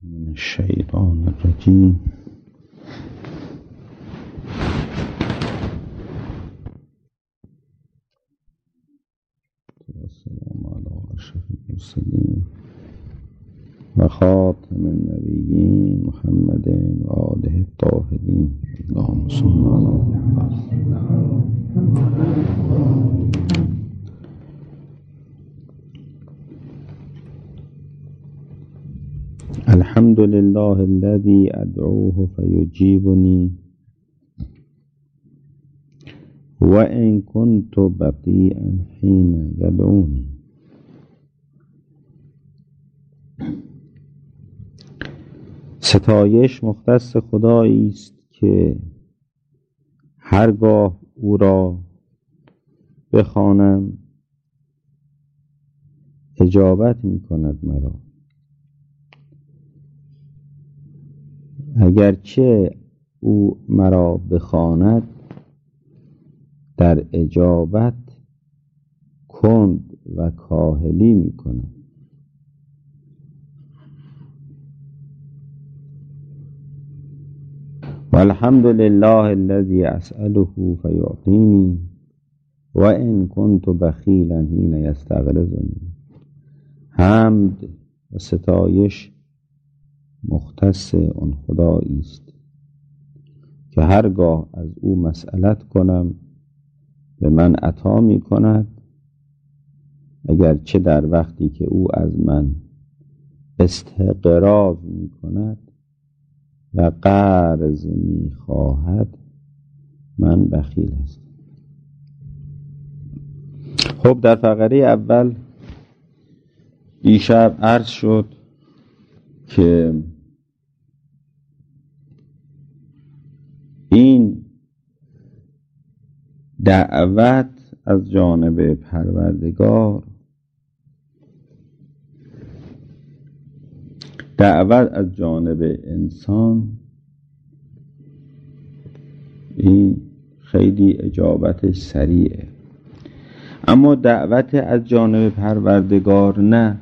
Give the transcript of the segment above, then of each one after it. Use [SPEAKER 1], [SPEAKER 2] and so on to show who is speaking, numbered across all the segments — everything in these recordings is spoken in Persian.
[SPEAKER 1] من الشیطان الرجیم. السلام علی اشرف المرسلین و خاتم النبیین محمد و آله الطاهرین. اللهم صل علی الحمد لله الذي أدعوه فيجيبني وإن كنت بطيئا حين يدعوني. ستایش مختص خدایی است که هرگاه او را بخوانم اجابت می کند مرا، اگرچه او مرا بخواند در اجابت کند و کاهلی می کند. والحمد لله الذي أسأله فيعطيني وإن كنت بخيلا حين يستغرضني. حمد و ستایش مختص آن خدایی است که هرگاه از او مسئلت کنم به من عطا می کند، اگرچه در وقتی که او از من استقراض می کند و قرض می خواهد من بخیل هستم. خب در فقره اول دیشب عرض شد که این دعوت از جانب پروردگار، دعوت از جانب انسان، این خیلی اجابتش سریعه، اما دعوت از جانب پروردگار نه،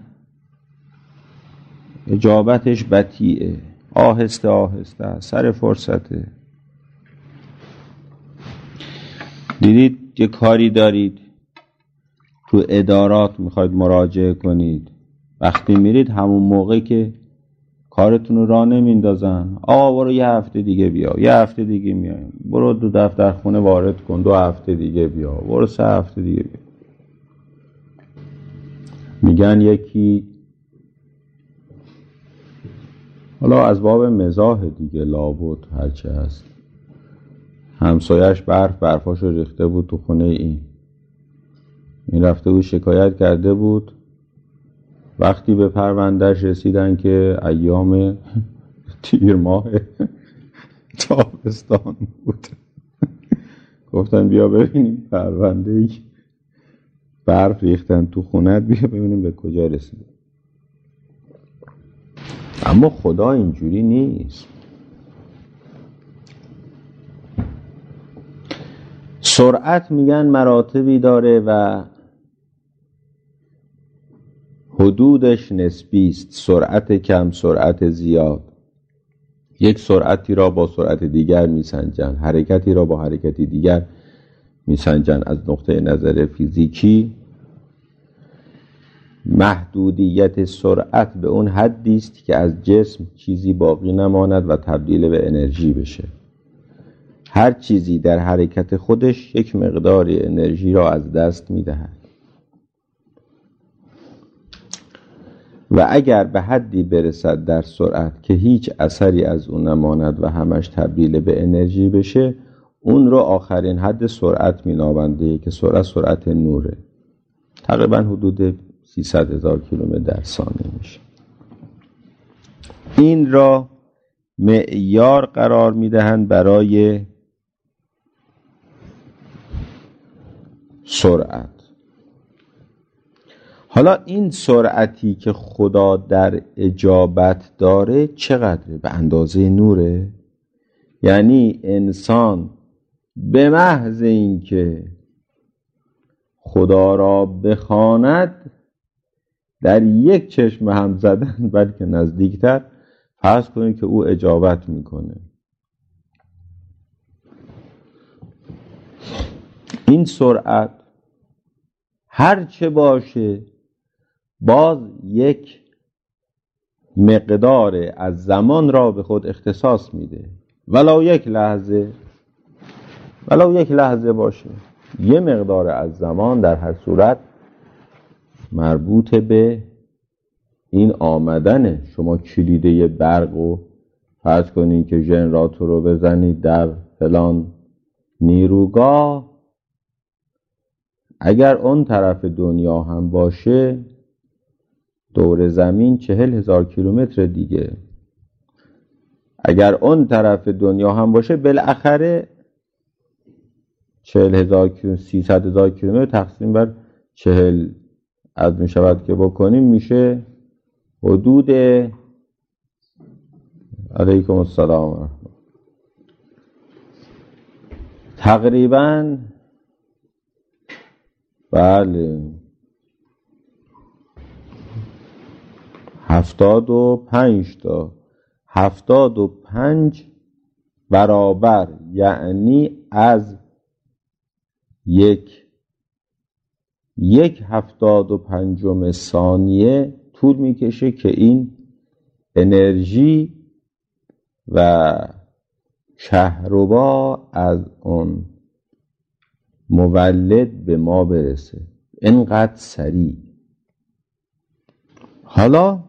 [SPEAKER 1] اجابتش بطیئه، آهسته آهسته، سر فرصته. دیدید یه کاری دارید تو ادارات میخواید مراجعه کنید، وقتی میرید همون موقع که کارتون رو راه نمیندازن، آقا برو یه هفته دیگه بیا، یه هفته دیگه میایم، برو دو دفتر خونه وارد کن، 2 هفته دیگه بیا، برو 3 هفته دیگه بیا. میگن یکی، حالا از باب مزاح دیگه، لابد هرچه هست، همسایش برفاشو ریخته بود تو خونه این رفته بود شکایت کرده بود. وقتی به پروندهش رسیدن که ایام تیر ماه تابستان بود، گفتن بیا ببینیم پرونده‌ای برف ریختن تو خونت، بیا ببینیم به کجا رسیده. اما خدا اینجوری نیست. سرعت میگن مراتبی داره و حدودش نسبی است، سرعت کم، سرعت زیاد. یک سرعتی را با سرعت دیگر میسنجن، حرکتی را با حرکتی دیگر میسنجن. از نقطه نظر فیزیکی محدودیت سرعت به اون حدی است که از جسم چیزی باقی نماند و تبدیل به انرژی بشه. هر چیزی در حرکت خودش یک مقداری انرژی را از دست میدهد و اگر به حدی برسد در سرعت که هیچ اثری از اون نماند و همش تبدیل به انرژی بشه، اون رو آخرین حد سرعت مینابنده که سرعت نوره، تقریبا حدود 300,000 کیلومتر در ثانیه میشه. این را معیار قرار میدهند برای سرعت. حالا این سرعتی که خدا در اجابت داره چقدره؟ به اندازه نوره؟ یعنی انسان به محض اینکه خدا را بخواند در یک چشم هم زدن، بلکه نزدیکتر، فرض کنید که او اجابت میکنه. این سرعت هر چه باشه باز یک مقدار از زمان را به خود اختصاص میده، ولو یک لحظه باشه. یه مقدار از زمان در هر صورت مربوط به این آمدن شما کلیده برق و فرض کنید که ژنراتور رو بزنید در فلان نیروگاه، اگر اون طرف دنیا هم باشه دور زمین 40,000 کیلومتر دیگه. اگر اون طرف دنیا هم باشه بالاخره 40,000 300,000 کیلومتر تقسیم بر 40 از می شود که بکنیم میشه حدود علیکم السلام تقریبا بله 75 برابر، یعنی از یک 75 ثانیه طول میکشه که این انرژی و کهربا از اون مولد به ما برسه، اینقدر سریع. حالا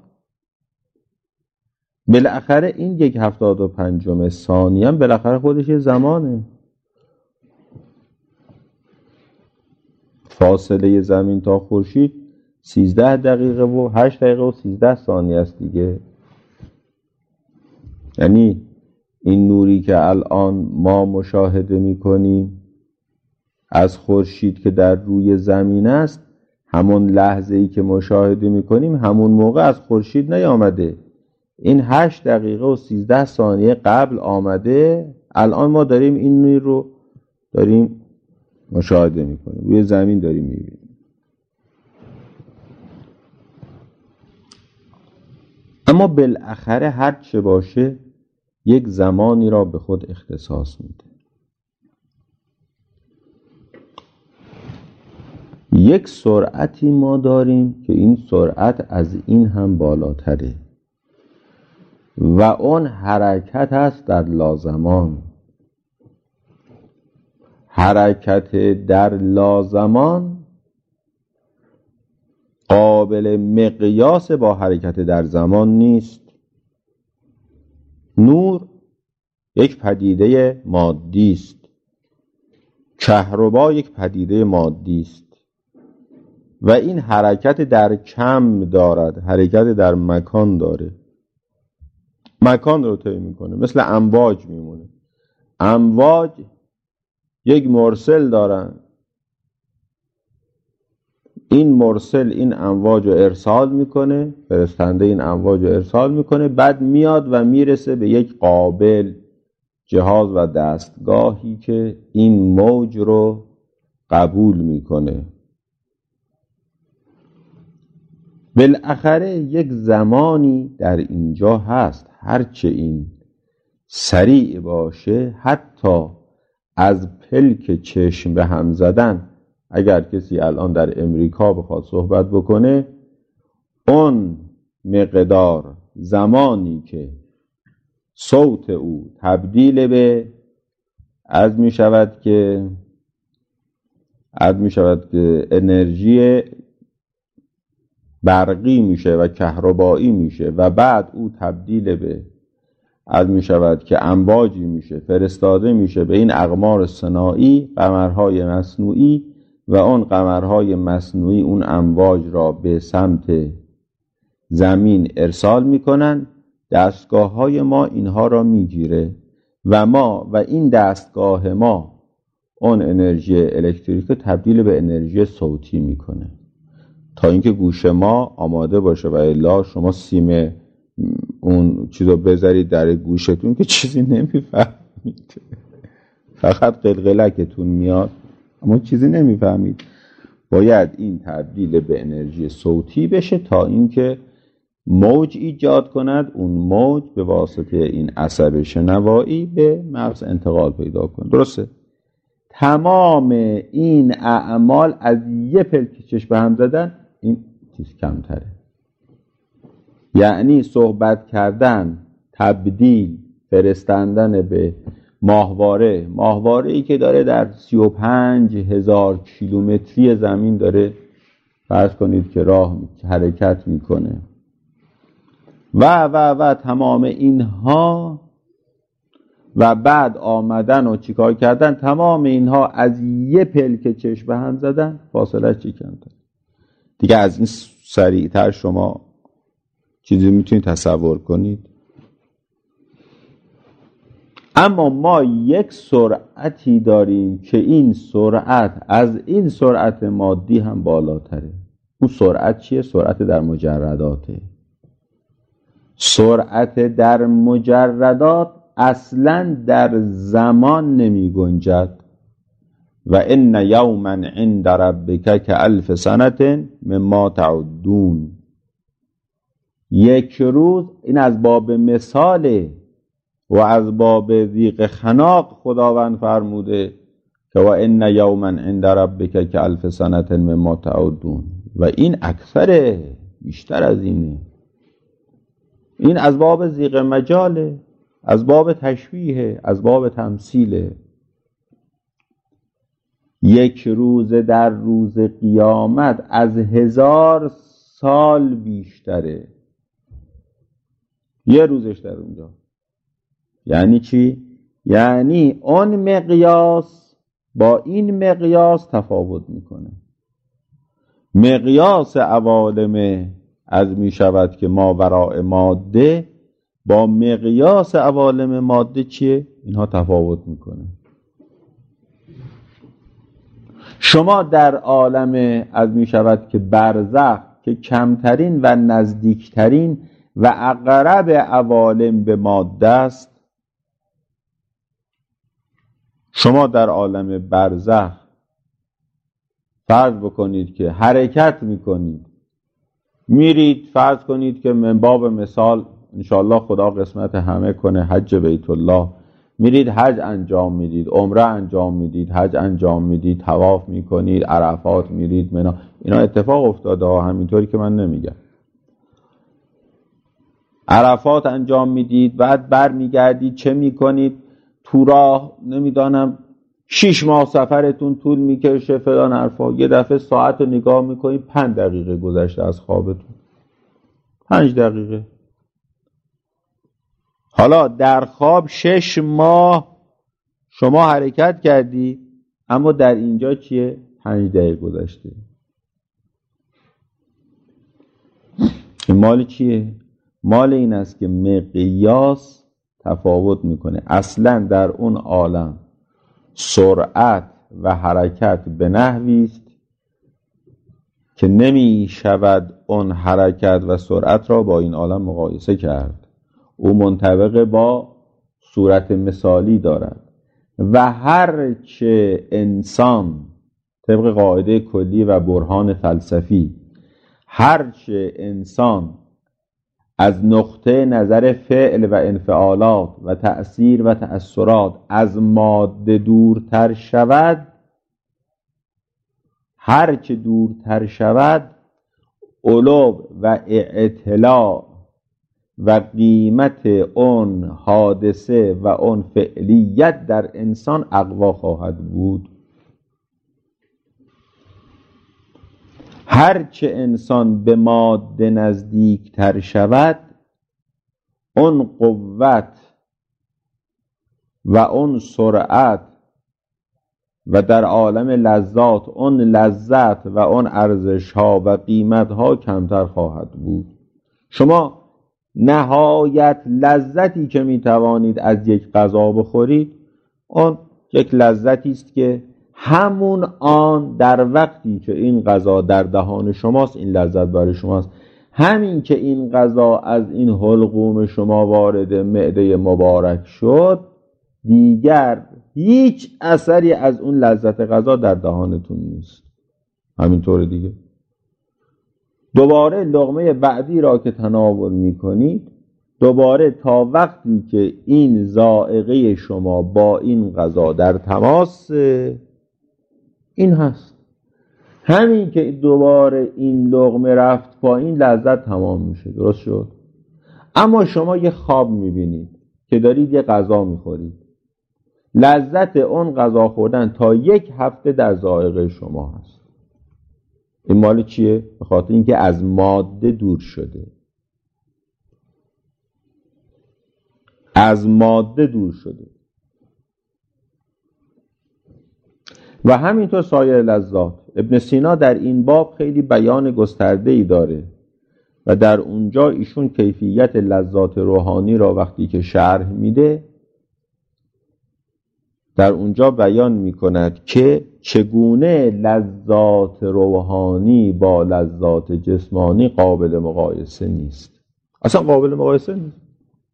[SPEAKER 1] بالاخره این 1/75 ثانیه هم بالاخره خودش زمانه. فاصله زمین تا خورشید 13 دقیقه و 8 دقیقه و 13 ثانیه است دیگه. یعنی این نوری که الان ما مشاهده می‌کنیم از خورشید که در روی زمین است، همون لحظه‌ای که مشاهده می‌کنیم همون موقع از خورشید نیامده. این 8 دقیقه و 13 ثانیه قبل آمده. الان ما داریم این نور رو داریم مشاهده می‌کنیم، روی زمین داریم می‌بینیم. اما بالاخره هر چه باشه یک زمانی را به خود اختصاص میده. یک سرعتی ما داریم که این سرعت از این هم بالاتره و اون حرکت است در لازمان. حرکت در لازمان قابل مقیاس با حرکت در زمان نیست. نور یک پدیده مادی است، کهربا یک پدیده مادی است و این حرکت در کم دارد، حرکت در مکان داره، مکان رو طی میکنه، مثل امواج میمونه. امواج یک مرسل دارن، این مرسل این امواج رو ارسال میکنه، فرستنده این امواج رو ارسال میکنه، بعد میاد و میرسه به یک قابل، جهاز و دستگاهی که این موج رو قبول میکنه. بالاخره یک زمانی در اینجا هست، هرچه این سریع باشه، حتی از پلک چشم به هم زدن، اگر کسی الان در امریکا بخواد صحبت بکنه، اون مقدار زمانی که صوت او تبدیل به از می شود که انرژی برقی میشه و کهربایی میشه و بعد او تبدیل به از می شود که امواجی میشه، فرستاده میشه به این اقمار صناعی، قمرهای مصنوعی، و اون قمرهای مصنوعی اون امواج را به سمت زمین ارسال میکنن. دستگاه های ما اینها را میگیره و ما و این دستگاه ما اون انرژی الکتریک رو تبدیل به انرژی صوتی میکنه تا اینکه گوش ما آماده باشه، و الا شما سیم اون چیزو بذارید در گوشتون که چیزی نمیفهمید، فقط قلقلکتون میاد اما چیزی نمیفهمید. باید این تبدیل به انرژی صوتی بشه تا اینکه موج ایجاد کند، اون موج به واسطه این عصب شنوایی به مغز انتقال پیدا کنه. درسته؟ تمام این اعمال از یه پلک چشم به هم زدن این چیز کمتره. یعنی صحبت کردن، تبدیل، فرستندن به ماهواره‌ای که داره در 35,000 کیلومتری زمین داره فرض کنید که حرکت میکنه و تمام اینها و بعد آمدن و چیکار کردن، تمام اینها از یه پلک چشم به هم زدن، فاصله چی کمتر. دیگه از این سریعتر شما چیزی میتونید تصور کنید؟ اما ما یک سرعتی داریم که این سرعت از این سرعت مادی هم بالاتره. اون سرعت چیه؟ سرعت در مجرداته. سرعت در مجردات اصلا در زمان نمی گنجد. و ان یوما عند ربک کالف سنة مما تعدون. یک روز، این از باب مثاله و از باب ذیق خناق خداوند فرموده که و ان یوما عند ربک کالف سنة مما تعدون، و این اکثره، بیشتر از اینه. این از باب ذیق مجاله، از باب تشبیه، از باب تمثیله. یک روز در روز قیامت از 1000 سال بیشتره. یه روزش در اونجا یعنی چی؟ یعنی اون مقیاس با این مقیاس تفاوت میکنه. مقیاس عوالم از می شود که ما وراء ماده با مقیاس عوالم ماده چیه؟ اینها تفاوت میکنه. شما در عالم از می شود که برزخ که کمترین و نزدیکترین و اقرب عوالم به ماده است، شما در عالم برزخ فرض بکنید که حرکت میکنید، میرید، فرض کنید که من باب مثال انشاءالله خدا قسمت همه کنه حج بیت الله، میرید حج انجام میدید، عمره انجام میدید، حج انجام میدید، طواف میکنید، عرفات میرید، منا. اینا اتفاق افتاده ها، همینطوری که من نمیگم. عرفات انجام میدید، بعد بر میگردید، چه میکنید؟ تو راه نمیدانم 6 ماه سفرتون طول میکشه فلان حرفا، یه دفعه ساعت رو نگاه میکنید 5 دقیقه گذشته از خوابتون، 5 دقیقه. حالا در خواب 6 ماه شما حرکت کردی، اما در اینجا چیه؟ 5 دقیقه گذشته. این مال چیه؟ مال این است که مقیاس تفاوت میکنه. اصلا در اون عالم سرعت و حرکت به نحوی است که نمی شود اون حرکت و سرعت را با این عالم مقایسه کرد. او منطبق با صورت مثالی دارد و هر چه انسان طبق قاعده کلی و برهان فلسفی، هر چه انسان از نقطه نظر فعل و انفعالات و تأثیر و تأثیرات از ماده دورتر شود، هر چه دورتر شود، علو و اعتلاء و قیمت اون حادثه و اون فعلیت در انسان اقوا خواهد بود. هرچه انسان به ماده نزدیک تر شود، اون قوت و اون سرعت و در عالم لذات اون لذت و اون ارزش ها و قیمت ها کمتر خواهد بود. شما نهایت لذتی که می توانید از یک غذا بخورید، اون یک لذتی است که همون آن در وقتی که این غذا در دهان شماست، این لذت برای شماست. همین که این غذا از این حلقوم شما وارد معده مبارک شد، دیگر هیچ اثری از اون لذت غذا در دهانتون نیست. همینطور دیگه. دوباره لقمه بعدی را که تناول میکنید، دوباره تا وقتی که این ذائقه شما با این غذا در تماس، این هست. همین که دوباره این لقمه رفت پایین لذت تمام میشه. درست شد؟ اما شما یه خواب میبینید که دارید یه غذا میخورید، لذت اون غذا خوردن تا 1 هفته در ذائقه شما هست. این مال چیه؟ به خاطر اینکه از ماده دور شده، از ماده دور شده. و همینطور سایر لذات. ابن سینا در این باب خیلی بیان گسترده‌ای داره و در اونجا ایشون کیفیت لذات روحانی را وقتی که شرح میده، در اونجا بیان میکند که چگونه لذات روحانی با لذات جسمانی قابل مقایسه نیست. اصلا قابل مقایسه نیست.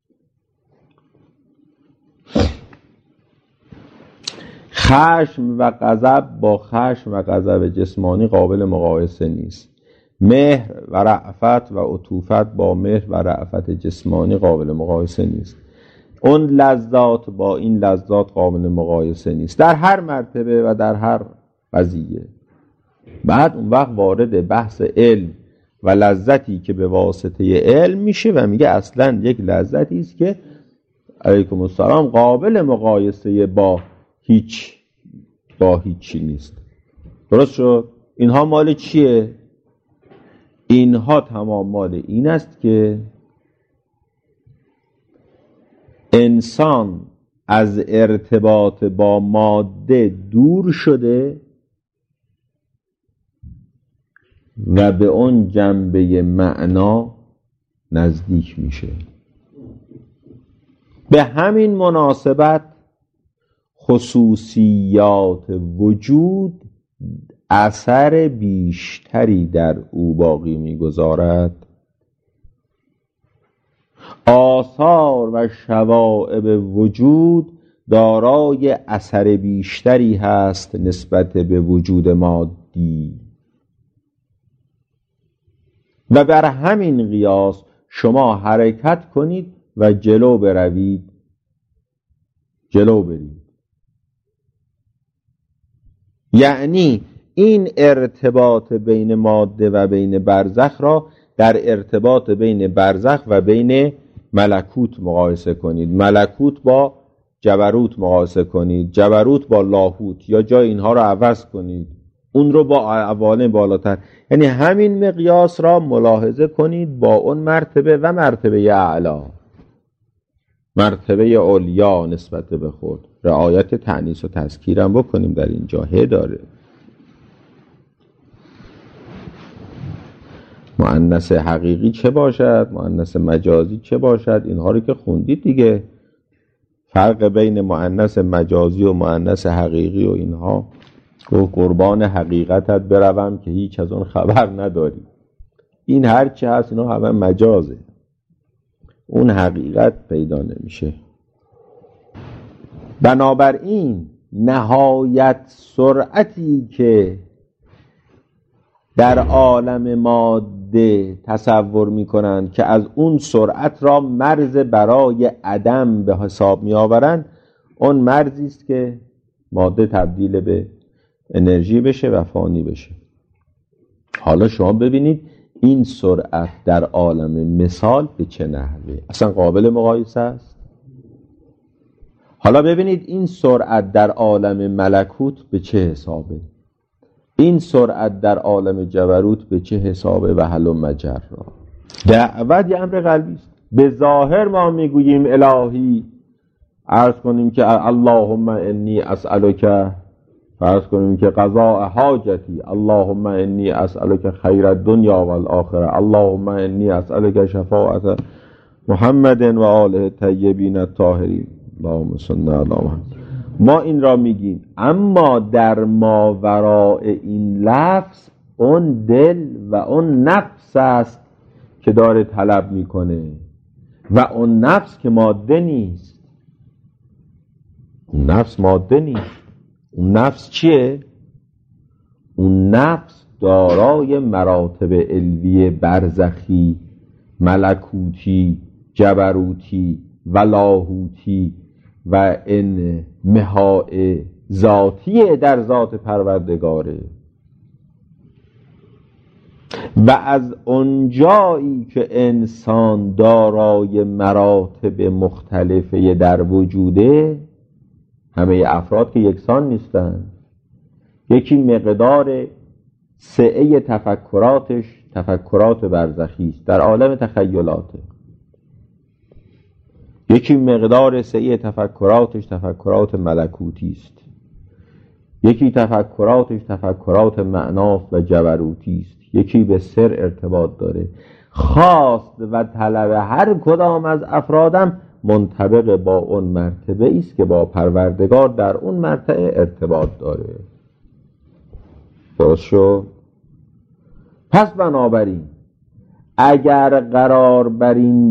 [SPEAKER 1] خشم و غضب با خشم و غضب جسمانی قابل مقایسه نیست. مهر و رأفت و عطوفت با مهر و رأفت جسمانی قابل مقایسه نیست. اون لذات با این لذات قابل مقایسه نیست در هر مرتبه و در هر قضیه. بعد اون وقت وارد بحث علم و لذتی که به واسطه علم میشه و میگه اصلا یک لذتی است که علیکم السلام قابل مقایسه با هیچی نیست. درست شد؟ اینها مال چیه؟ اینها تمام مال این است که انسان از ارتباط با ماده دور شده و به اون جنبه معنا نزدیک میشه. به همین مناسبت خصوصیات وجود اثر بیشتری در او باقی میگذارد. آثار و شوائب وجود دارای اثر بیشتری هست نسبت به وجود مادی و بر همین قیاس شما حرکت کنید و جلو بروید، جلو برید. یعنی این ارتباط بین ماده و بین برزخ را در ارتباط بین برزخ و بین ملکوت مقایسه کنید. ملکوت با جبروت مقایسه کنید، جبروت با لاهوت، یا جای اینها رو عوض کنید، اون رو با عوالم بالاتر. یعنی همین مقیاس را ملاحظه کنید با اون مرتبه و مرتبه اعلا، مرتبه علیا نسبت به خود. رعایت تأنیث و تذکیر هم بکنیم در اینجا داره. مؤنث حقیقی چه باشد، مؤنث مجازی چه باشد، اینها رو که خوندید دیگه. فرق بین مؤنث مجازی و مؤنث حقیقی و اینها، گفت قربان حقیقتت بروم که هیچ از اون خبر نداری. این هرچی هست اینا همه مجازه، اون حقیقت پیدا نمیشه. بنابراین نهایت سرعتی که در عالم ماده تصور میکنند که از اون سرعت را مرز برای عدم به حساب میآورند، اون مرزی است که ماده تبدیل به انرژی بشه و فانی بشه. حالا شما ببینید این سرعت در عالم مثال به چه نحوه اصلا قابل مقایسه است. حالا ببینید این سرعت در عالم ملکوت به چه حسابه، این سرعت در عالم جبروت به چه حسابه و حل و مجرا. دعوت یه امر قلبی است. به ظاهر ما میگوییم الهی، عرض کنیم که اللهم انی اسألک، فرض کنیم که قضاء حاجتی، اللهم انی اسألک خیر الدنیا والآخره، اللهم انی اسألک شفاعت محمد و آله الطیبین الطاهرین، اللهم صل علی محمد. ما این را میگیم، اما در ماوراء این لفظ اون دل و اون نفس است که داره طلب میکنه و اون نفس که ماده نیست. اون نفس ماده نیست. اون نفس چیه؟ اون نفس دارای مراتب علوی برزخی، ملکوتی، جبروتی و لاهوتی و انمهاء ذاتی در ذات پروردگاره. و از اونجایی که انسان دارای مراتب مختلفه در وجوده، همه افراد که یکسان نیستن، یکی مقدار سعه تفکراتش تفکرات برزخی است در عالم تخیلاته، یکی مقدار سعه تفکراتش تفکرات ملکوتی است، یکی تفکراتش تفکرات معناست و جبروتی است، یکی به سر ارتباط داره. خواست و طلب هر کدام از افرادم منطبق با اون مرتبه است که با پروردگار در اون مرتبه ارتباط داره. درست شد؟ پس بنابراین اگر قرار بر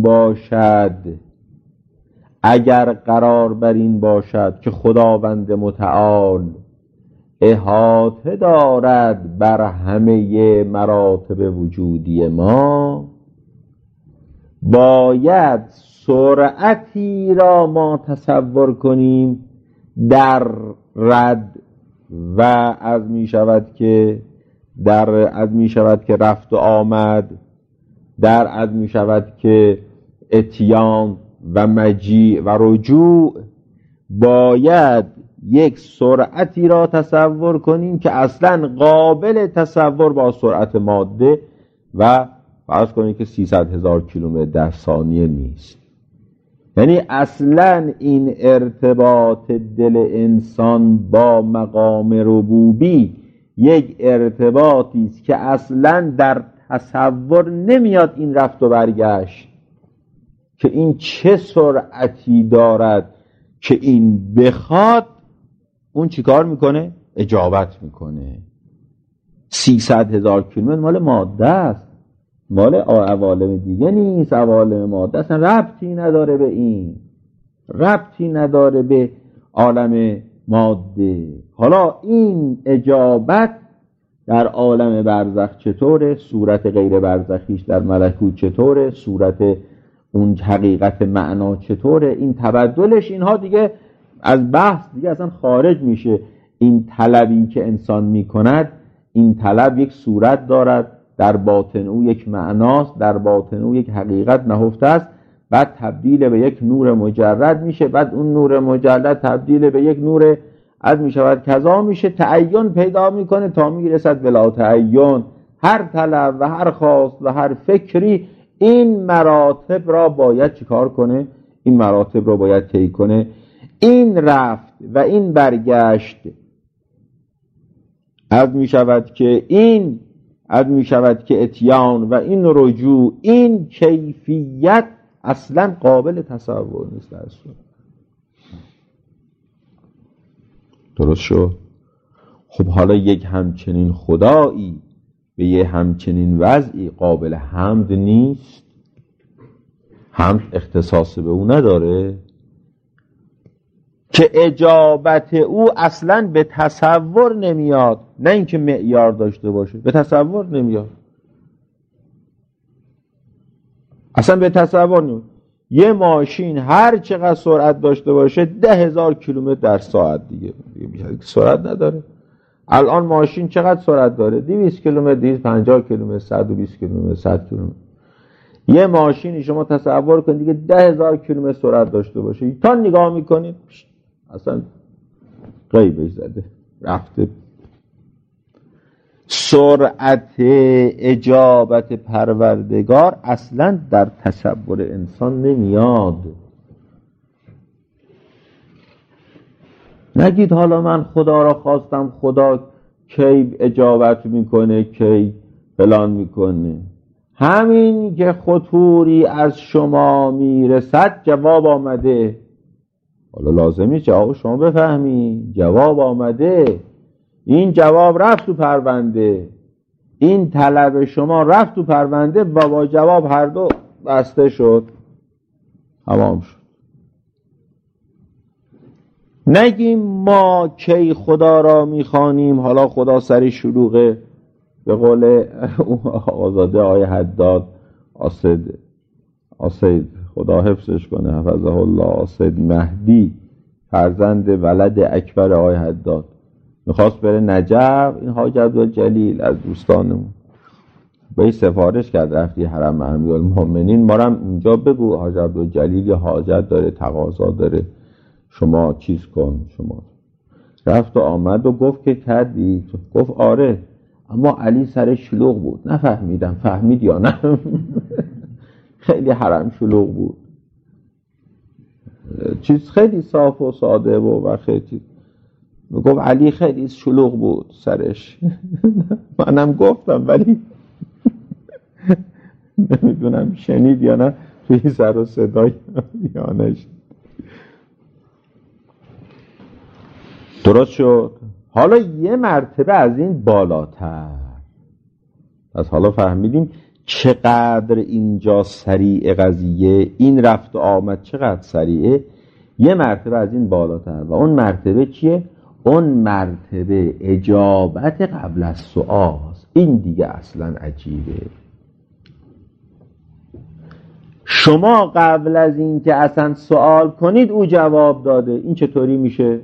[SPEAKER 1] این باشد که خداوند متعال احاطه دارد بر همه مراتب وجودی ما، باید سرعتی را ما تصور کنیم در رد و از می شود که رفت و آمد، در از می شود که اتیان و مجیء و رجوع، باید یک سرعتی را تصور کنیم که اصلا قابل تصور با سرعت ماده و فرض کنیم که 300,000 کیلومتر در ثانیه نیست. یعنی اصلا این ارتباط دل انسان با مقام ربوبی یک ارتباطی است که اصلا در تصور نمیاد این رفت و برگشت، که این چه سرعتی دارد که این بخواد اون چیکار میکنه؟ اجابت میکنه. 300,000 کیلومتر مال ماده است، مال عوالم دیگه نیست، عوالم ماده اصلا ربطی نداره به این، ربطی نداره به عالم ماده. حالا این اجابت در عالم برزخ چطوره؟ صورت غیر برزخیش در ملکوت چطوره؟ صورت اون حقیقت معنا چطوره؟ این تبدلش، اینها دیگه از بحث دیگه اصلا خارج میشه. این طلبی که انسان میکند، این طلب یک صورت دارد، در باطن او یک معناست، در باطن او یک حقیقت نهفته است، بعد تبدیل به یک نور مجرد میشه، بعد اون نور مجرد تبدیل به یک نور از میشود کذا میشه، تعین پیدا میکنه تا میرسد بلا تعین. هر طلب و هر خواست و هر فکری این مراتب را باید چیکار کنه؟ این مراتب را باید طی کنه. این رفت و این برگشت از میشود که اتیان و این رجوع، این کیفیت اصلا قابل تصور نیست در اصلا. درست شد؟ خب حالا یک همچنین خدایی به یه همچنین وضعی قابل حمد نیست؟ حمد اختصاص به او نداره؟ که اجابت او اصلا به تصور نمیاد، نه اینکه معیار داشته باشه، به تصور نمیاد، اصلا به تصور نمیاد. یه ماشین هر چقدر سرعت داشته باشه 10,000 کیلومتر در ساعت دیگه سرعت نداره. الان ماشین چقدر سرعت داره؟ 200 کیلومتر، 250 کیلومتر، 120 کیلومتر، 100 کیلومتر. یه ماشینی شما تصور کنید دیگه 10,000 کیلومتر سرعت داشته باشه، تا نگاه میکنید اصلا غیبش زده رفته. سرعت اجابت پروردگار اصلا در تصور انسان نمیاد. نگید حالا من خدا را خواستم، خدا کی اجابت میکنه، کی فلان میکنه. همین که خطوری از شما میرسد جواب آمده. حالا لازمی جواب شما بفهمی، جواب آمده، این جواب رفت تو پرونده، این طلب شما رفت تو پرونده و با جواب هر دو بسته شد، تمام شد. نگیم ما کی خدا را میخوانیم، حالا خدا سری شلوغه، به قول آقازاده آقای حداد آسید خدا حفظش کنه حفظه الله، آسید مهدی فرزند ولد اکبر آقای حداد میخواست بره نجف، این حاج عبدالجلیل از دوستانمون به سفارش کرد رفتی حرم امیرالمومنین، ما هم اونجا بگو حاج عبدالجلیل یا حاجت داره تقاضا داره شما چیز کن. شما رفت و آمد و گفت که کردی؟ گفت آره، اما علی سر شلوغ بود نفهمیدم، فهمید یا نه؟ خیلی حرم شلوغ بود، چیز خیلی صاف و ساده و خیلی چیز. گفت علی خیلی شلوغ بود سرش. منم گفتم ولی نمیدونم شنید یا نه توی سر و صدای یا نشد. درست شد. حالا یه مرتبه از این بالاتر، از حالا فهمیدیم چقدر اینجا سریع قضیه، این رفت و آمد چقدر سریعه. یه مرتبه از این بالاتر و اون مرتبه چیه؟ اون مرتبه اجابت قبل از سؤال. این دیگه اصلا عجیبه. شما قبل از این که اصلا سوال کنید او جواب داده، این چطوری میشه؟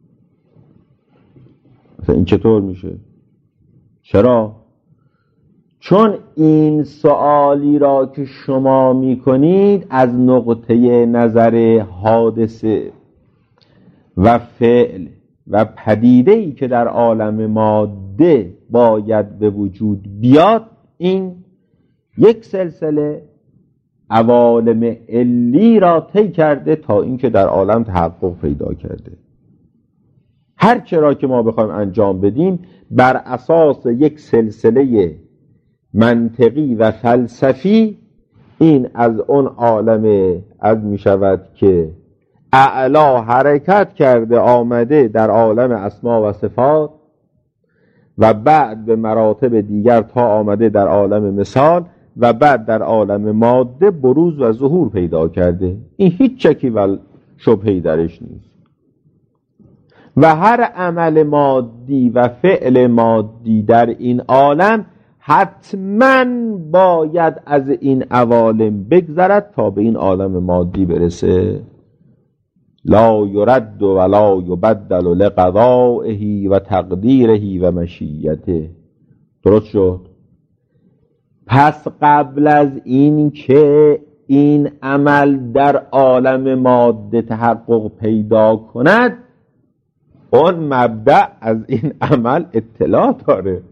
[SPEAKER 1] این چطور میشه؟ چرا؟ چون این سوالی را که شما میکنید از نقطه نظر حادثه و فعل و پدیده‌ای که در عالم ماده باید به وجود بیاد، این یک سلسله عوالم علی را طی کرده تا اینکه در عالم تحقق پیدا کرده. هر چرا که ما بخوایم انجام بدیم بر اساس یک سلسله منطقی و فلسفی، این از اون عالم از می شود که اعلا حرکت کرده آمده در عالم اسما و صفات و بعد به مراتب دیگر تا آمده در عالم مثال و بعد در عالم ماده بروز و ظهور پیدا کرده. این هیچ شکی و شبهه‌ای درش نیست. و هر عمل مادی و فعل مادی در این عالم حتما باید از این عوالم بگذرد تا به این عالم مادی برسه. لا یرد ولا یبدل لقضائه و تقدیره و مشیته. درست شد؟ پس قبل از این که این عمل در عالم ماده تحقق پیدا کند، اون مبدأ از این عمل اطلاع داره.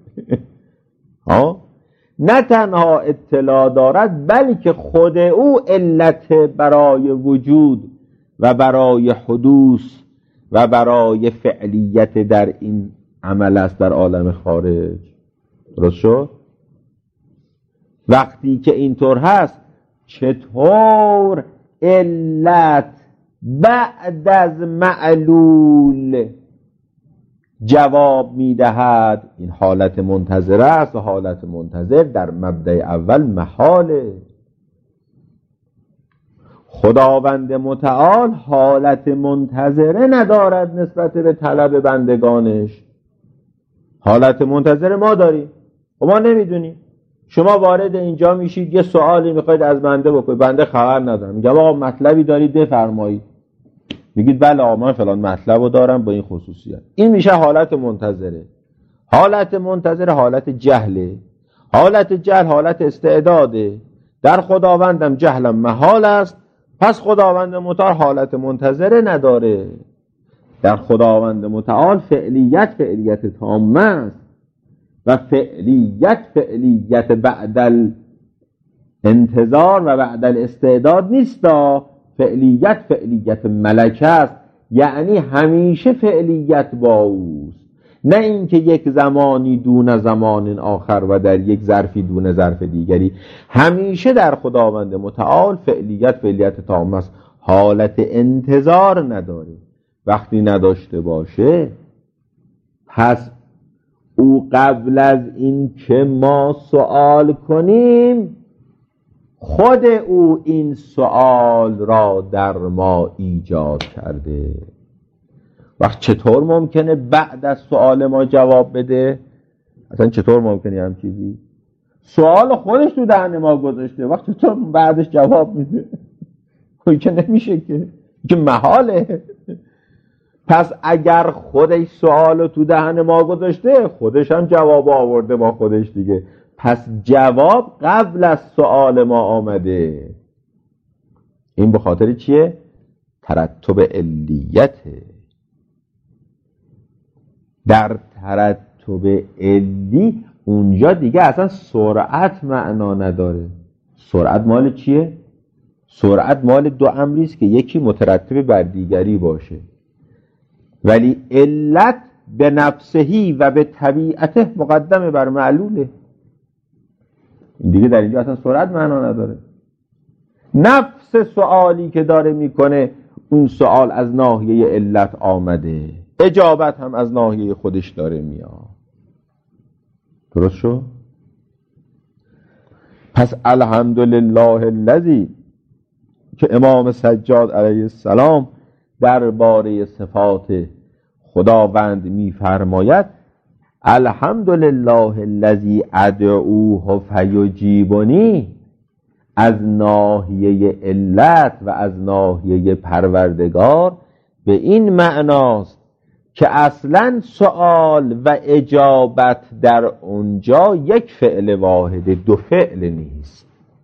[SPEAKER 1] نه تنها اطلاع دارد بلکه خود او علت برای وجود و برای حدوث و برای فعلیت در این عمل است در عالم خارج. درست شد؟ وقتی که اینطور هست چطور علت بعد از معلول جواب میدهد؟ این حالت منتظره است و حالت منتظر در مبدأ اول محاله. خداوند متعال حالت منتظره ندارد نسبت به طلب بندگانش. حالت منتظره ما داریم و ما نمیدونیم. شما وارد اینجا میشید یه سوالی میخواید از بنده بکنید، بنده خبر ندارم، میگم آقا مطلبی دارید بفرمایید، میگید بله آقا من فلان مطلب رو دارم با این خصوصیت. این میشه حالت منتظره. حالت منتظره حالت جهله. حالت جهل حالت استعداده. در خداوندم جهلم محال است، پس خداوند متعال حالت منتظره نداره. در خداوند متعال فعلیت تامه است و فعلیت بعد الانتظار و بعد الاستعداد نیست. فعلیت ملکه است، یعنی همیشه فعلیت با اوست، نه اینکه یک زمانی دون زمان آخر و در یک ظرفی دون ظرف دیگری. همیشه در خداوند متعال فعلیت تام است، حالت انتظار نداره. وقتی نداشته باشه پس او قبل از این که ما سوال کنیم خود او این سوال را در ما ایجاد کرده. وقت چطور ممکنه بعد از سوال ما جواب بده؟ اصلا چطور ممکنه هم چیزی؟ سوال خودش تو دهن ما گذاشته، وقتی چطور بعدش جواب میده؟ خب که نمیشه که محاله. پس اگر خودش سوال تو دهن ما گذاشته، خودش هم جواب آورده با خودش دیگه. پس جواب قبل از سوال ما آمده. این به خاطر چیه؟ ترتب علیته. در ترتب علی اونجا دیگه اصلا سرعت معنا نداره. سرعت مال چیه؟ سرعت مال دو امری است که یکی مترتب بر دیگری باشه، ولی علت به نفسهی و به طبیعته مقدم بر معلوله. این دیگه در اینجا اصلا سرعت معنا نداره. نفس سوالی که داره میکنه، اون سوال از ناحیه علت آمده، اجابت هم از ناحیه خودش داره میاد. درست شو؟ پس الحمدلله الذی که امام سجاد علیه السلام درباره صفات خداوند میفرماید الحمدلله الذی ادعوه فیجیبنی، از ناحیه علت و از ناحیه پروردگار به این معناست که اصلا سؤال و اجابت در اونجا یک فعل واحد، دو فعل نیست.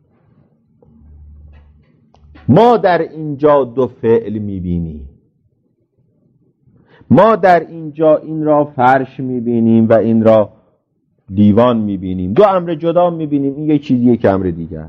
[SPEAKER 1] ما در اینجا دو فعل میبینیم. ما در اینجا این را فرش میبینیم و این را دیوان میبینیم، دو امر جدا میبینیم. این یک چیزیه که امر دیگر.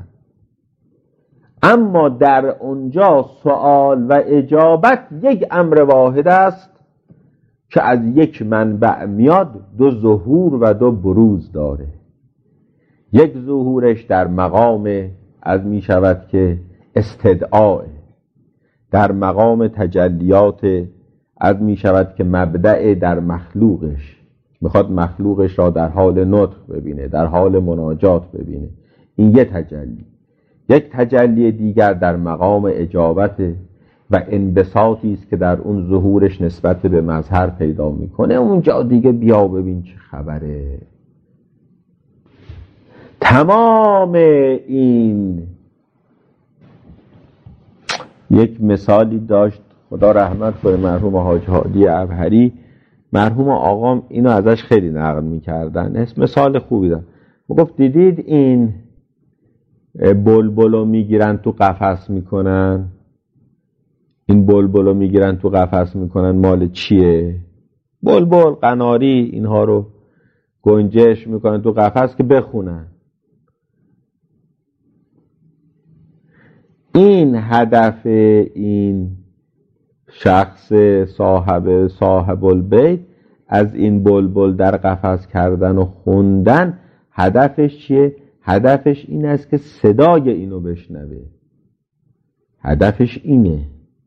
[SPEAKER 1] اما در اونجا سؤال و اجابت یک امر واحد است که از یک منبع میاد، دو ظهور و دو بروز داره. یک ظهورش در مقام از می شود که استدعاء، در مقام تجلیات از می شود که مبدأ در مخلوقش، میخواد مخلوقش را در حال نطق ببینه، در حال مناجات ببینه. این یک تجلی. یک تجلی دیگر در مقام اجابت و انبساطی است که در اون ظهورش نسبت به مظهر پیدا میکنه. اونجا دیگه بیا ببین چه خبره. تمام این یک مثالی داشت، خدا رحمت کنه، مرحوم حاج هادی ابهری. مرحوم آقام اینو ازش خیلی نقل میکردن، اسم مثال خوبی داشت. گفت دیدید این بلبلو میگیرن تو قفس میکنن، این بلبلو میگیرن تو قفس میکنن، مال چیه؟ بلبل، قناری، اینها رو گنجش میکنن تو قفس که بخونن. این هدف این شخص صاحب البیت از این بلبل در قفس کردن و خوندن، هدفش چیه؟ هدفش این است که صدای اینو بشنوه. هدفش اینه.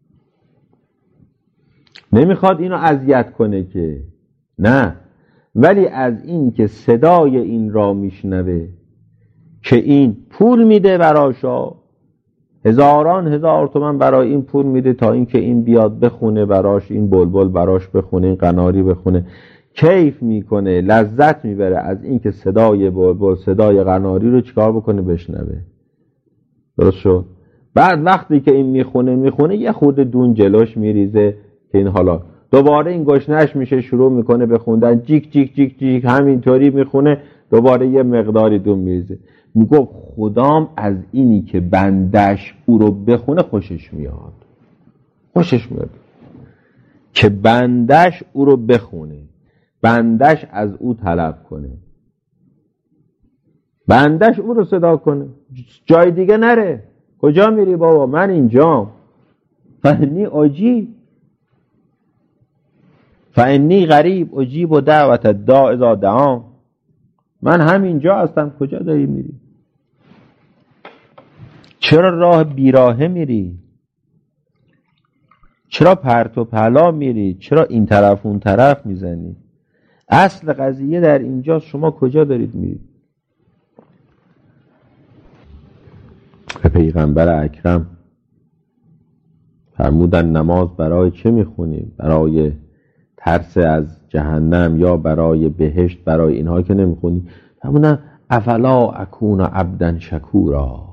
[SPEAKER 1] نمیخواد اینو اذیت کنه که نه، ولی از این که صدای این را میشنوه که این پول میده براشا، هزاران هزار تومن برای این پول میده تا این که این بیاد بخونه براش، این بلبل براش بخونه، این قناری بخونه، کیف میکنه، لذت میبره از این که صدای بلبل، صدای قناری رو چیکار بکنه؟ بشنوه. درست شد؟ بعد وقتی که این میخونه یه خورده دون جلوش میریزه که این حالا دوباره این گشنش میشه، شروع میکنه به خوندن، جیک جیک جیک جیک، همینطوری میخونه، دوباره یه مقداری دون میریزه. میگه خدام از اینی که بندش او رو بخونه خوشش میاد. خوشش میاد که بندش او رو بخونه، بندش از او طلب کنه، بندش او رو صدا کنه، جای دیگه نره. کجا میری بابا؟ من اینجام. فانی عجیب، فانی غریب عجیب و دعوت الداع اذا دعان. من همینجا هستم، کجا داری میری؟ چرا راه بیراهه میری؟ چرا پرت و پلا میری؟ چرا این طرف اون طرف میزنی؟ اصل قضیه در اینجا، شما کجا دارید میرید؟ پیغمبر اکرم فرمودن نماز برای چه میخونیم؟ برای
[SPEAKER 2] ترس از جهنم یا برای بهشت، برای اینها که نمیخونی. همون افلا اکون عبدا شکورا.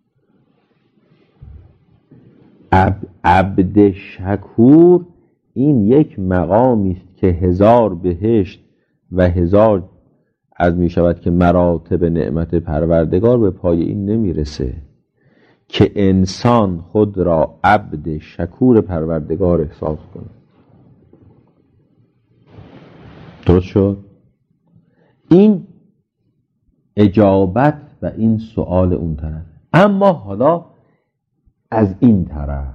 [SPEAKER 2] عبد شکور این یک مقامی است که 1000 بهشت و 1000 از می شود که مراتب نعمت پروردگار به پای این نمیرسه که انسان خود را عبد شکور پروردگار احساس کنه. درست شد؟ این اجابت و این سؤال اون طرف. اما حالا از این طرف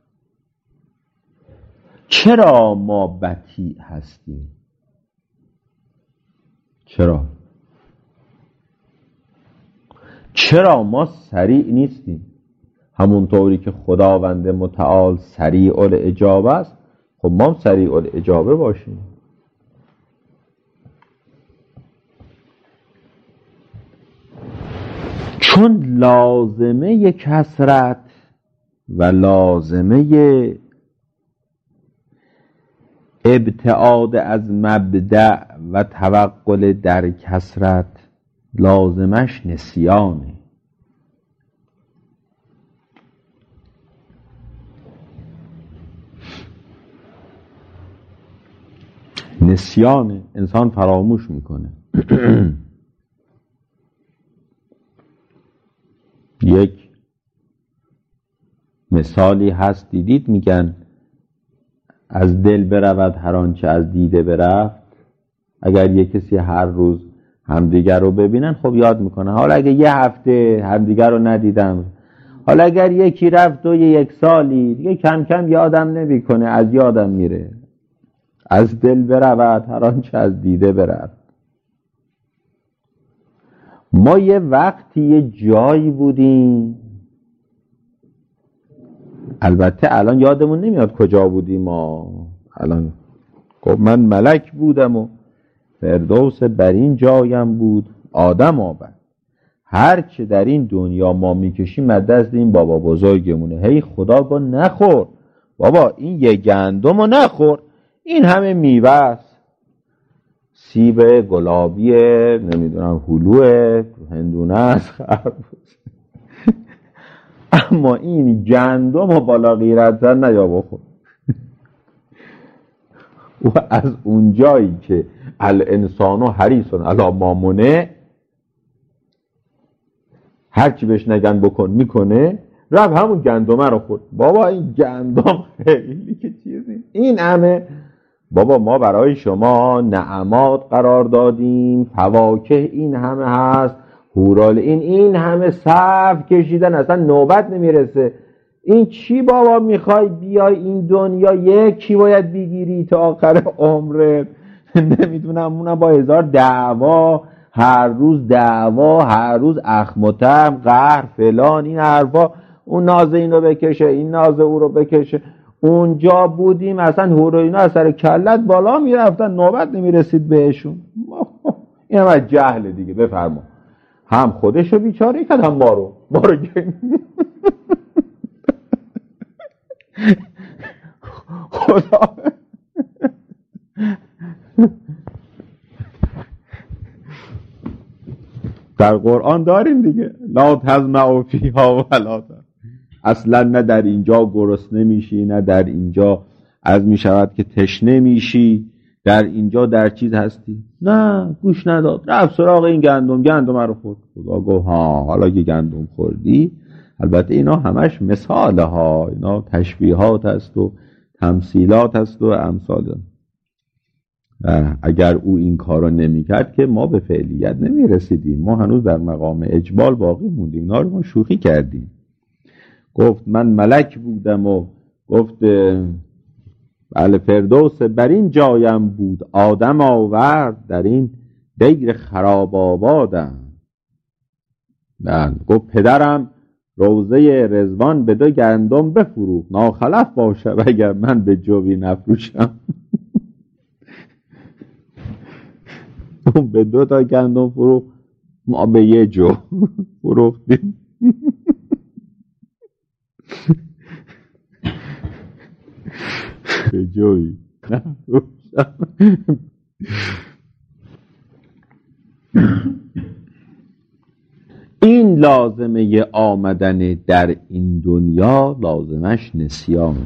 [SPEAKER 2] چرا ما بطیء هستیم؟ چرا ما سریع نیستیم؟ همونطوری که خداوند متعال سریع الاجابه است، خب ما هم سریع الاجابه باشیم. چون لازمه کثرت و لازمه ابتعاد از مبدأ و توقل در کثرت لازمش نسیانه. نسیانه، انسان فراموش میکنه. یک مثالی هست دیدید، میگن از دل برود هر آنچه از دیده برفت. اگر یک کسی هر روز همدیگر رو ببینن خب یاد میکنه. حالا اگر یه هفته همدیگر رو ندیدم، حالا اگر یکی رفت و یک سالی دیگه کم کم یادم نمیکنه، از یادم میره. از دل برود هر آنچه از دیده برفت. ما یه وقتی یه جایی بودیم، البته الان یادمون نمیاد کجا بودیم. ما الان گفت من ملک بودم و فردوس بر این جایم بود آدم آبد. هر چه در این دنیا ما میکشیم از دست این بابا بزرگمونه. هی خدا گفت نخور بابا، این یه گندم رو نخور، این همه میوه است، سیب گلابیه، نمیدونم هلوه، هندونه است، خربوزه. اما این گندم رو بالا غیرت زن نیا بخور. و از اونجایی که الانسانو حریص علی ما منع، هرچی بهش نگن بکن میکنه، رب همون گندمه رو خورد. بابا این گندم خیلی که چیزی، این همه بابا ما برای شما نعمات قرار دادیم، فواکه این همه هست، هورال این همه صف کشیدن، اصلا نوبت نمیرسه. این چی بابا میخوای بیای این دنیا یکی باید بگیری تا آخر عمرت؟ نمیدونم اونم با 1000 دعوا، هر روز دعوا، هر روز اخم و تم، قهر فلان، این حرفا، اون نازه اینو بکشه، این نازه او رو بکشه. اونجا بودیم اصلا هوروینا از سر کلت بالا میرفتن، نوبت نمیرسید بهشون. این هم از جهل دیگه. بفرما، هم خودشو بیچاره کرد هم ما رو خدا در قرآن داریم دیگه، لا تظمأ فیها ولا تضمأ. اصلا نه در اینجا گرسنه میشی، نه در اینجا از میشود که تشنه میشی، در اینجا در چیز هستی. نه، گوش نداد، رفت سراغ این گندم رو خورد. خدا گفت ها حالا که گندم خوردی. البته اینا همش مثاله ها، اینا تشبیهات است و تمثیلات است و امثال. اگر او این کارو نمیکرد که ما به فعلیت نمیرسیدیم. ما هنوز در مقام اجبال باقی موندیم. اینا رو ما شوخی کردیم. گفت من ملک بودم و گفت بله فردوس بر این جایم بود آدم آورد، در این دیر خراب آبادم. گفت پدرم روزه رضوان به 2 گندم بفروخت، ناخلف باشه اگر من به جوی نفروشم. به 2 تا گندم فروخت، ما به 1 جو فروختیم. به جوی نفروش. باشم. این لازمه آمدن در این دنیا لازمش نسیانه.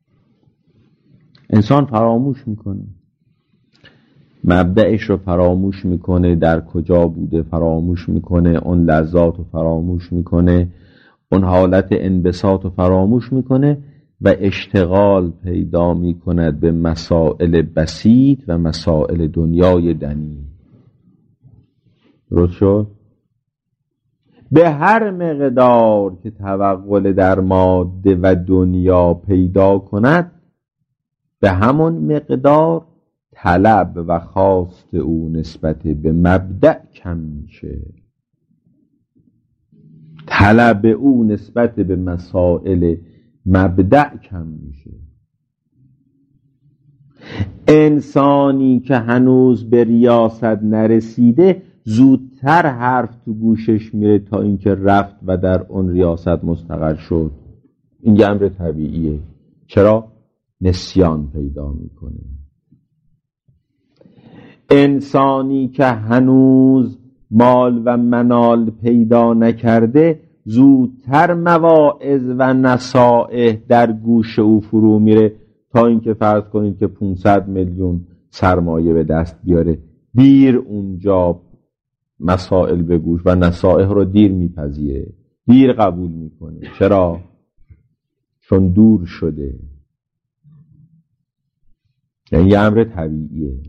[SPEAKER 2] انسان فراموش میکنه، مبدأش رو فراموش میکنه، در کجا بوده فراموش میکنه، اون لذات رو فراموش میکنه، اون حالت انبساط رو فراموش میکنه و اشتغال پیدا میکند به مسائل بسیط و مسائل دنیای دنی. درست شد؟ به هر مقدار که توغل در ماده و دنیا پیدا کند، به همون مقدار طلب و خواست او نسبت به مبدأ کم میشه. طلب او نسبت به مسائل مبدأ کم میشه. انسانی که هنوز به ریاست نرسیده زودتر حرف تو گوشش میره تا اینکه رفت و در اون ریاست مستقر شد. این یه امر طبیعیه. چرا؟ نسیان پیدا میکنه. انسانی که هنوز مال و منال پیدا نکرده زودتر مواعظ و نصائح در گوش او فرو میره تا اینکه فرض کنید که 500 میلیون سرمایه به دست بیاره. دیر اونجا مسائل به گوش و نصائح رو دیر میپذیره، دیر قبول میکنه. چرا؟ چون دور شده. یعنی یه امر طبیعیه.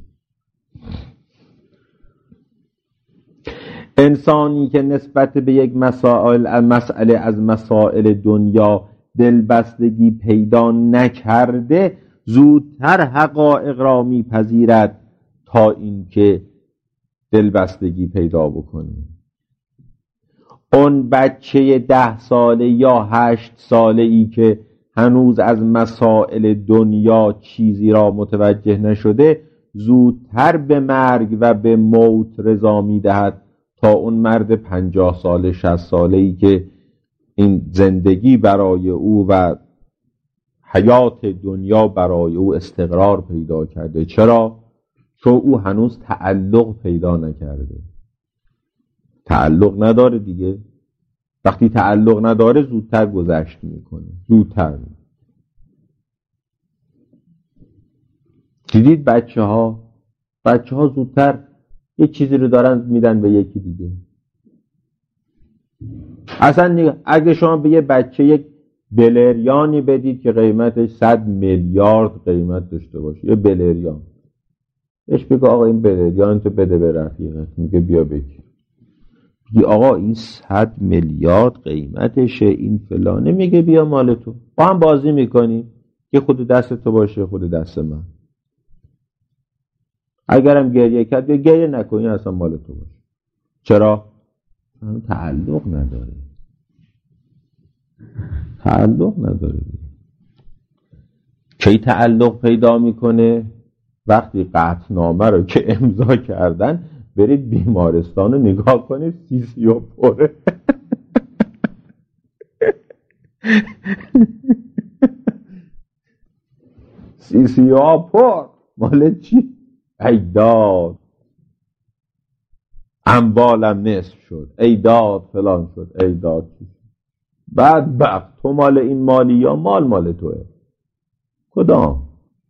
[SPEAKER 2] انسانی که نسبت به یک مسئله از مسائل دنیا دلبستگی پیدا نکرده زودتر حقایق را میپذیرد تا اینکه دلبستگی پیدا بکنه. اون بچه 10 ساله یا 8 ساله ای که هنوز از مسائل دنیا چیزی را متوجه نشده زودتر به مرگ و به موت رضا میدهد تا اون مرد 50 ساله 60 ساله ای که این زندگی برای او و حیات دنیا برای او استقرار پیدا کرده. چرا؟ چون او هنوز تعلق پیدا نکرده. تعلق نداره دیگه. وقتی تعلق نداره زودتر گذشت میکنه. زودتر. دیدید بچه ها زودتر یه چیزی رو دارن میدن به یکی دیگه. اصلا اگه شما به یه بچه یک بلریانی بدید که قیمتش 100 میلیارد قیمت داشته باشه، یه بلریان، بهش بگو آقا این بلریان تو بده به رفیقت، میگه بیا بگیر. میگه آقا این 100 میلیارد قیمتشه، این فلانه، میگه بیا مال تو. با هم بازی میکنیم که خود دست تو باشه خود دست من. اگرم گریه کرد بیا گریه نکنی اصلا مال تو باشه. چرا؟ تعلق نداره. کی تعلق پیدا میکنه؟ وقتی قطعنامه رو که امضا کردن برید بیمارستان رو نگاه کنید سیسیو پره. سیسیو پر مال چی؟ ایداد اموالم نصف شد، ایداد فلان شد، ایداد چی؟ بدبخت تو مال این مالی یا مال توه؟ کدام؟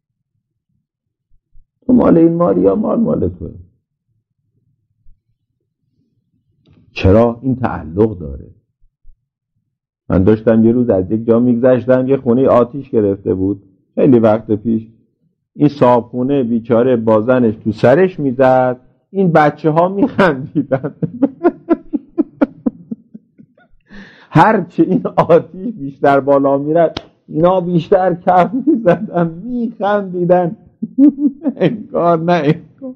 [SPEAKER 2] تو مال این مالی یا مال توه؟ چرا؟ این تعلق داره. من داشتم یه روز از یک جا میگذشتم، یه خونه آتیش گرفته بود خیلی وقت پیش. این صاحبخونه بیچاره بازنش تو سرش میزد، این بچه ها میخندیدن. هرچه این آتیش بیشتر بالا میرد اینا بیشتر کف میزدن میخندیدن. انگار نه انگار.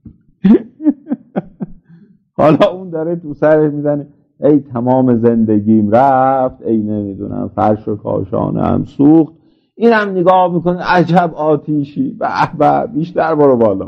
[SPEAKER 2] حالا اون داره تو سرش میزنه ای تمام زندگیم رفت، ای نمیدونم فرش و کاشانه هم سوخت. این هم نگاه میکنه عجب آتیشی، به بیشتر برو بالا.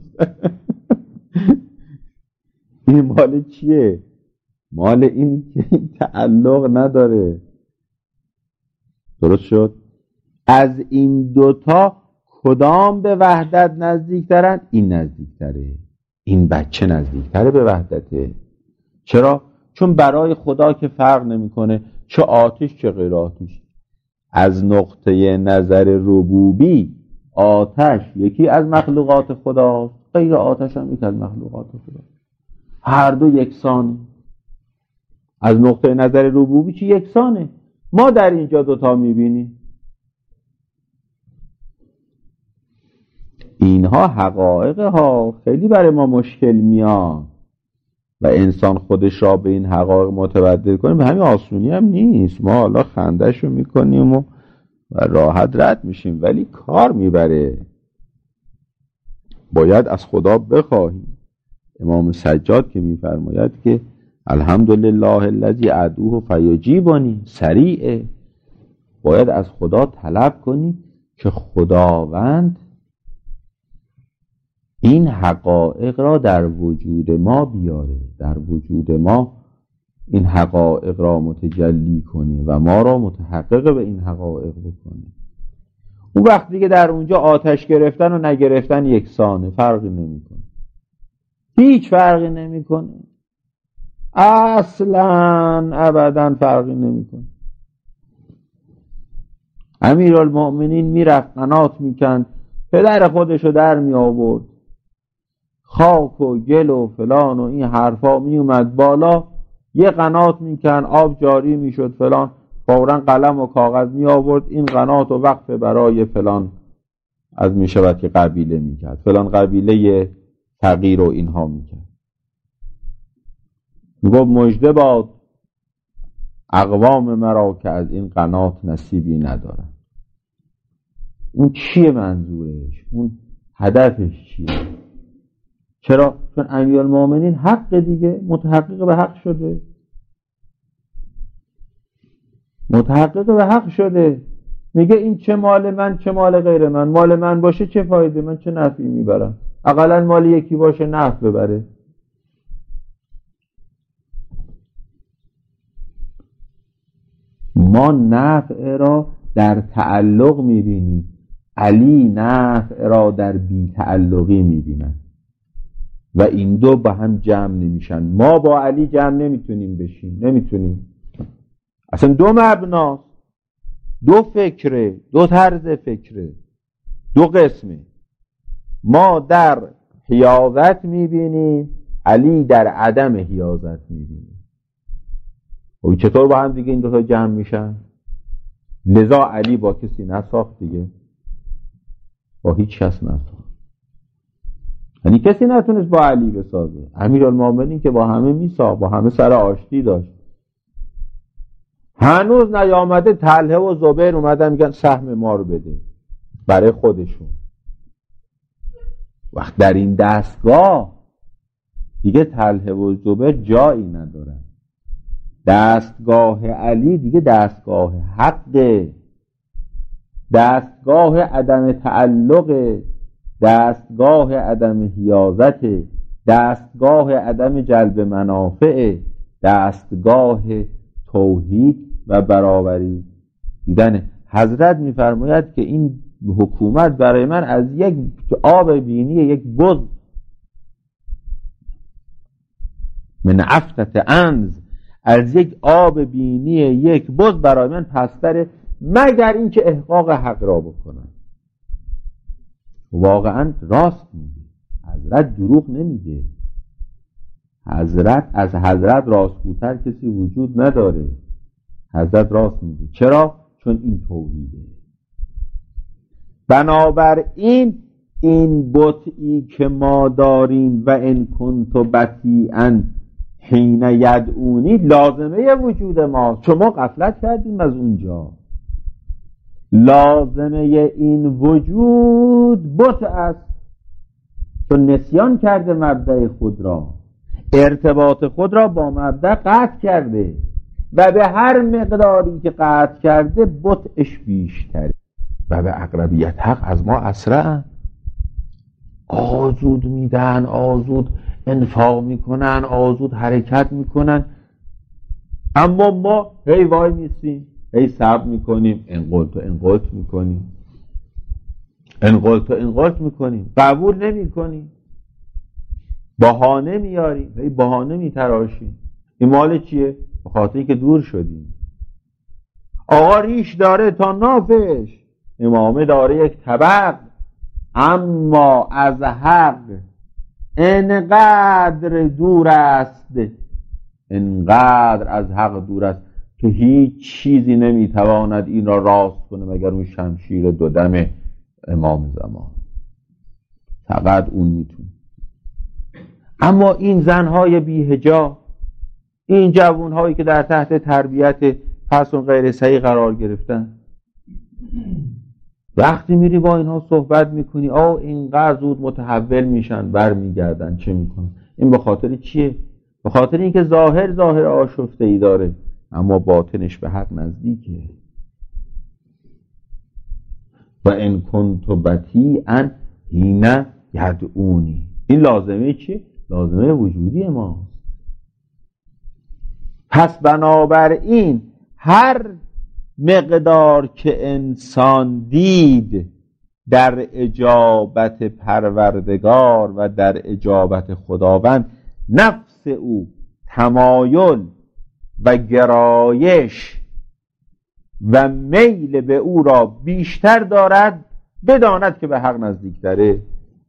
[SPEAKER 2] این مال چیه؟ مال این که تعلق نداره. درست شد؟ از این دوتا کدام به وحدت نزدیکترن؟ این نزدیکتره، این بچه نزدیکتره به وحدته. چرا؟ چون برای خدا که فرق نمیکنه چه آتش چه غیر آتش. از نقطه نظر ربوبی آتش یکی از مخلوقات خداست، غیر آتش هم یکی از مخلوقات خداست، هر دو یکسانه. از نقطه نظر ربوبی چی یکسانه؟ ما در اینجا دوتا میبینیم. اینها حقایق ها، خیلی برای ما مشکل میاد و انسان خودش را به این حقایق متبدل کنه به همین آسونی هم نیست. ما حالا خندش رو میکنیم و راحت رد میشیم، ولی کار میبره. باید از خدا بخواهیم. امام سجاد که میفرماید که الحمدلله الذی ادعوه فیجیبنی، سریعه. باید از خدا طلب کنیم که خداوند این حقایق را در وجود ما بیاره، در وجود ما این حقایق را متجلی کنه و ما را متحقق به این حقایق بکنه. اون وقت دیگه در اونجا آتش گرفتن و نگرفتن یکسانه، فرقی نمیکنه، هیچ فرقی نمیکنه، اصلا ابدا فرقی نمیکنه. امیرالمؤمنین میرفت قنات میکند، پدر خودشو در می آورد، خاک و گل و فلان و این حرفا می اومد بالا، یه قنات میکن، آب جاری میشد فلان، فوراً قلم و کاغذ می آورد، این قنات و وقف برای فلان از می شود که قبیله میکرد، فلان قبیله تغییر و اینها میکرد. میگفت مژده باد اقوام مرا که از این قنات نصیبی ندارن. اون چیه منظورش؟ اون هدفش چیه؟ چرا؟ چون امیرالمؤمنین حق دیگه، متحقق به حق شده، متحقق به حق شده. میگه این چه مال من چه مال غیر من، مال من باشه چه فایده، من چه نفعی میبرم، اقلا مال یکی باشه نفع ببره. ما نفع را در تعلق میبینیم، علی نفع را در بی تعلقی میبینن و این دو با هم جمع نمیشن. ما با علی جمع نمیتونیم بشیم، نمیتونیم. اصلا دو مبناست، دو فکره، دو طرز فکره، دو قسمه. ما در حیازت میبینیم، علی در عدم حیازت میبینیم. و چطور با هم دیگه این دوتا جمع میشن؟ لذا علی با کسی نساخت دیگه، با هیچ کس نساخت، یعنی کسی نتونست با علی بسازه. امیرالمؤمنین که با همه میساخت، با همه سر آشتی داشت. هنوز نیامده طلحه و زبیر اومدن میگن سهم ما رو بده برای خودشون. وقت در این دستگاه دیگه طلحه و زبیر جایی ندارن. دستگاه علی دیگه دستگاه حقه، دستگاه عدم تعلق، دستگاه عدم حیازت، دستگاه عدم جلب منافع، دستگاه توحید و برابری دیدن. حضرت میفرماید که این حکومت برای من از یک آب بینی یک بز من عفتت انز، از یک آب بینی یک بز برای من پستره، مگر اینکه احقاق حق را بکنن. واقعا راست میگه حضرت، دروغ نمیگه. حضرت، از حضرت راستگوتر کسی وجود نداره. حضرت راست میگه. چرا؟ چون این توحیده. بنابراین این بطعی که ما داریم و ان کنت بطیئا حین یدعونی لازمه وجود ما، شما غفلت کردیم از اونجا. لازمه این وجود بطع است، چون نسیان کرده مبدأ خود را، ارتباط خود را با مبدأ قطع کرده و به هر مقداری که قطع کرده بطعش بیشتره و به اقربیت حق از ما اسرع. آزود میدن، آزود انفاق میکنن، آزود حرکت میکنن، اما ما هی وای میسیم، هی صبر میکنیم، انقلت میکنیم. انقلت میکنیم، قبول نمیکنیم، بهانه میاریم، بهانه میتراشیم. این مال چیه؟ به خاطری که دور شدیم. آقا ریش داره تا نافش، امامه داره یک طبق، اما از حق انقدر دور است، انقدر از حق دور است که هیچ چیزی نمیتواند این را راست کنه مگر اون شمشیر دو دم امام زمان. فقط اون میتونه. اما این زنهای بی‌حجاب، این جوانهایی که در تحت تربیت پس و غیر صحیح قرار گرفتن، وقتی میری با اینها صحبت میکنی اینقدر زود متحول میشن، برمیگردن چه میکنن؟ این به خاطر چیه؟ به خاطر اینکه ظاهر آشفته ای داره اما باطنش به حق نزدیکه. و ان کنت بطیئا حین یدعونی، این لازمه چیه؟ لازمه وجودی ماست. پس بنابراین هر مقدار که انسان دید در اجابت پروردگار و در اجابت خداوند نفس او تمایل و گرایش و میل به او را بیشتر دارد، بداند که به حق نزدیکتره.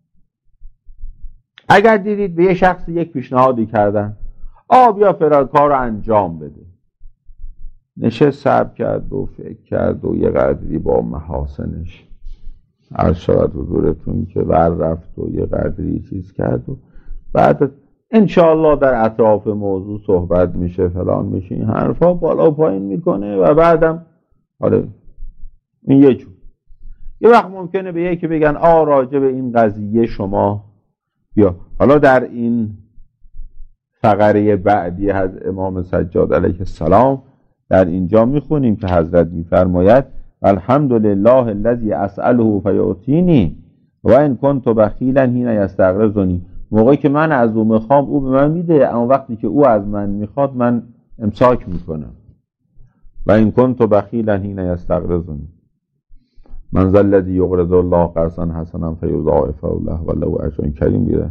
[SPEAKER 2] اگر دیدید به یه شخص یک پیشنهادی کردن، بیا فلان کار رو انجام بده، نشست صبر کرد و فکر کرد و یه قدری با محاسنش عرض شود حضورتون که ور رفت و یه قدری چیز کرد و بعد انشاءالله در اطراف موضوع صحبت میشه، فلان میشه، این حرفا بالا و پایین میکنه و بعدم این یه جور. یه وقت ممکنه به یکی بگن راجع به این قضیه شما بیا. حالا در این فقره بعدی از امام سجاد علیه السلام در اینجا میخونیم که حضرت میفرماید الحمدلله الذی اسأله فیعطینی و ان کنت بخیلا حین یستغرضنی. موقعی که من از او میخوام او به من میده، اما وقتی که او از من میخواد من امساک میکنم. و ان کنت بخیلا حین یستغرضنی من ذا الذی یقرض الله قرضا حسنا فیضاعفه له والله اجر کریم. بیده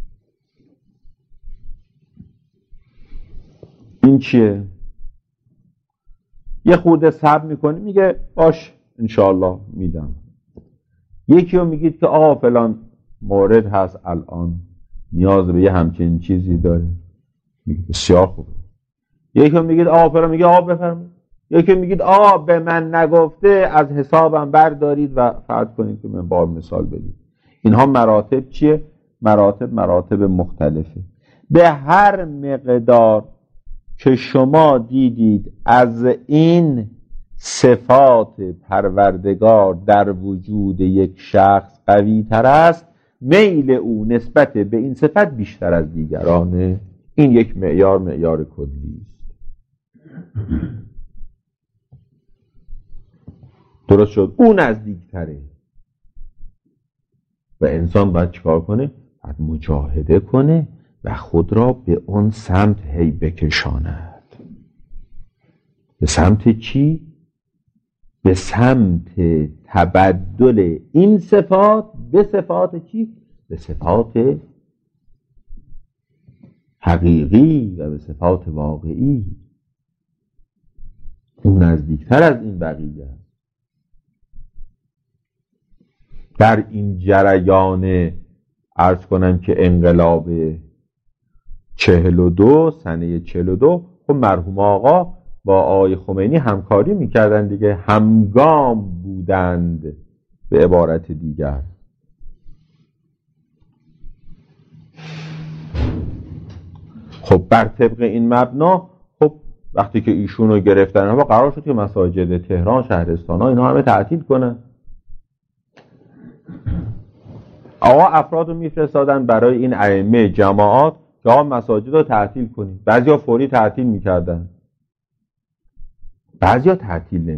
[SPEAKER 2] این چیه؟ یه خورده صبر میکنی، میگه باش انشاءالله میدم. یکی رو میگید که فلان مورد هست الان نیاز به یه همچین چیزی داره، میگه بسیار خوبه. یکی رو میگید فلان، میگه بفرمایید. یکی میگید به من نگفته از حسابم بردارید و فرض کنید که من بار مثال بدید. اینها مراتب چیه؟ مراتب مختلفه. به هر مقدار که شما دیدید از این صفات پروردگار در وجود یک شخص قوی تر است، میل او نسبت به این صفت بیشتر از دیگرانه. این یک معیار کلی است. درست شد؟ او نزدیکتره و انسان باید چیکار کنه؟ باید مجاهده کنه و خود را به اون سمت بکشاند. به سمت چی؟ به سمت تبدل این صفات به صفات چی؟ به صفات حقیقی و به صفات واقعی. اون نزدیکتر از این بقیه است. در این جریان عرض کنم که انقلاب 42 سنه 42 خب مرحوم آقا با آقای خمینی همکاری میکردن دیگه، همگام بودند به عبارت دیگر. خب بر طبق این مبنا خب وقتی که ایشون رو گرفتن و قرار شد که مساجد تهران، شهرستان ها اینا همه تعطیل کنن، آقا افراد رو میفرستادن برای این ائمه جماعات که آقا مساجد رو تعطیل کنید. بعضیا فوری تعطیل میکردن، بعضیا تعطیل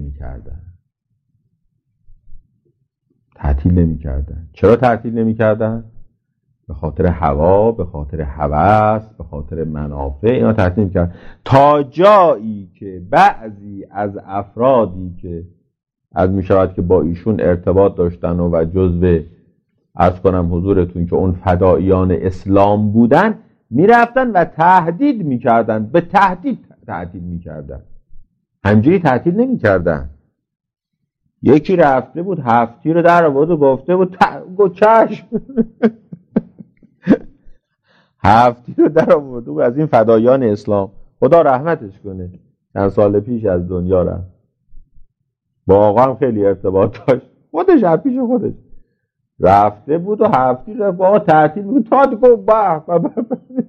[SPEAKER 2] نمیکردن. چرا تعطیل نمیکردن؟ به خاطر هوا، به خاطر هوس، به خاطر منافع اینا تعطیل میکردن. تا جایی که بعضی از افرادی که از می شود که با ایشون ارتباط داشتن و جزو عرض کنم حضورتون که اون فداییان اسلام بودن، می رفتن و تهدید می کردن، به تهدید می کردن، همجوری تهدید نمی کردن. یکی رفته بود هفتی رو در آورد و گفته بود چشم هفتی رو در آورد و از این فدایان اسلام، خدا رحمتش کنه، چند سال پیش از دنیا رفت. با آقا هم خیلی ارتباط داشت، خودش از پیش خودش رفته بود و هفتی رو با آقا تهدید بود تا گفت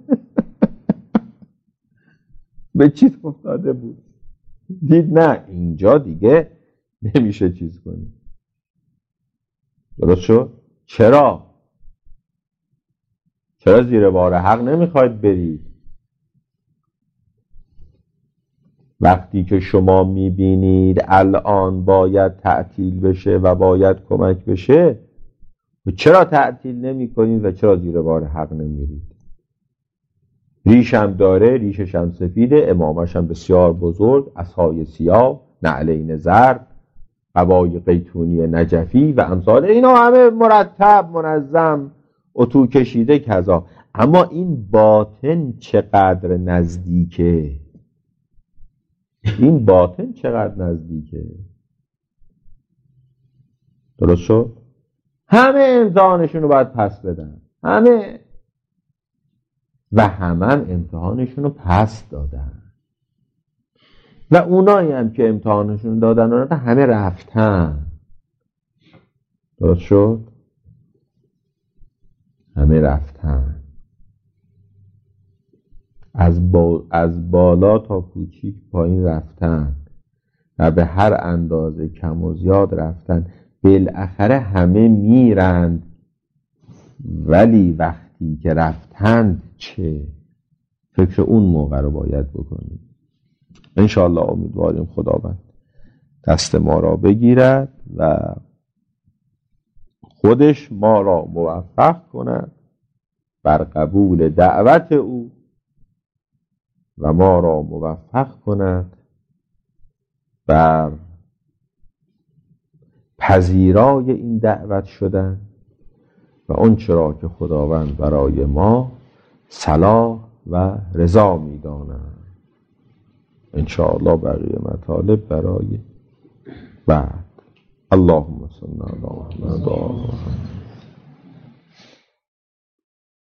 [SPEAKER 2] به چیز افتاده بود. دید نه اینجا دیگه نمیشه چیز کنی. درست شد؟ چرا زیر بار حق نمیخواید برید؟ وقتی که شما میبینید الان باید تعطیل بشه و باید کمک بشه، چرا تعطیل نمی کنید و چرا زیر بار حق نمیرید؟ ریشم داره، ریشش هم سفیده، امامش هم بسیار بزرگ، عصای سیاه، نعلین زرد، قبای قیتونی نجفی و امثال اینا همه مرتب منظم اتو کشیده کذا. اما این باطن چقدر نزدیکه، این باطن چقدر نزدیکه. درست شد؟ همه امتحانشون رو باید پس بدن، همه و همه امتحانشون رو پس دادن و اونایی هم که امتحانشون دادن همه رفتن. درست شد؟ همه رفتن، از بالا تا کوچیک پایین رفتن و به هر اندازه کم و زیاد رفتن. بالاخره همه میرند، ولی وقتی که رفتند چه؟ فکر اون موقع رو باید بکنیم. انشاءالله امیدواریم خداوند دست ما را بگیرد و خودش ما را موفق کند بر قبول دعوت او و ما را موفق کند بر پذیرای این دعوت شدن و اون چرا که خداوند برای ما صلاح و رضا می‌داند. انشاءالله بقیه مطالب برای بعد. اللهم صل علی محمد.